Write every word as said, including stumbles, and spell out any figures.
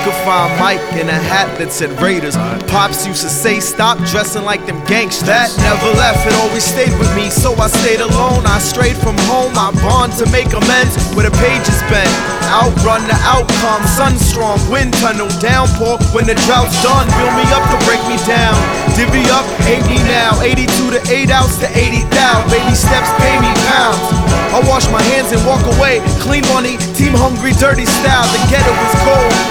could find Mike in a hat that said Raiders. Pops used to say, stop dressing like them gangsters. That never left, it always stayed with me, so I stayed alone. I strayed from home, I bond to make amends where the pages been. Outrun the outcome, sunstrong, wind tunnel, downpour. When the drought's done, build me up to break me down. Divvy up, hate me now. eighty-two to eight outs to eighty thousand. Baby steps, pay me pounds. I wash my hands and walk away. Clean money, team hungry, dirty style. The ghetto is cold.